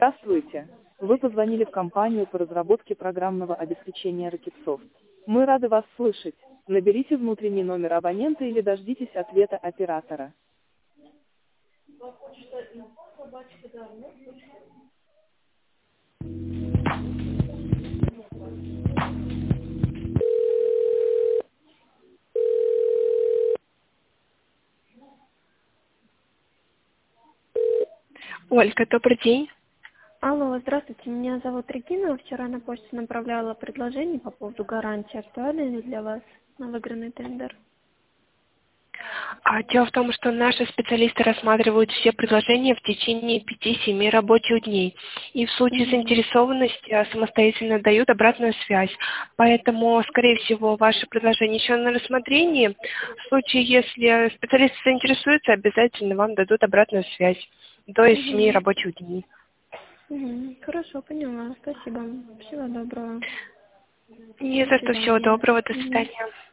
Здравствуйте! Вы позвонили в компанию по разработке программного обеспечения Rocketsoft. Мы рады вас слышать. Наберите внутренний номер абонента или дождитесь ответа оператора. Ольга, добрый день. Алло, здравствуйте, меня зовут Регина. Вчера на почту направляла предложение по поводу гарантии. Актуально ли для вас на выигранный тендер? Дело в том, что наши специалисты рассматривают все предложения в течение 5-7 рабочих дней. И в случае заинтересованности самостоятельно дают обратную связь. Поэтому, скорее всего, ваше предложение еще на рассмотрении. В случае, если специалисты заинтересуются, обязательно вам дадут обратную связь до 7 рабочих дней. Хорошо, поняла. Спасибо. Всего доброго. Не за что, всего доброго, до свидания.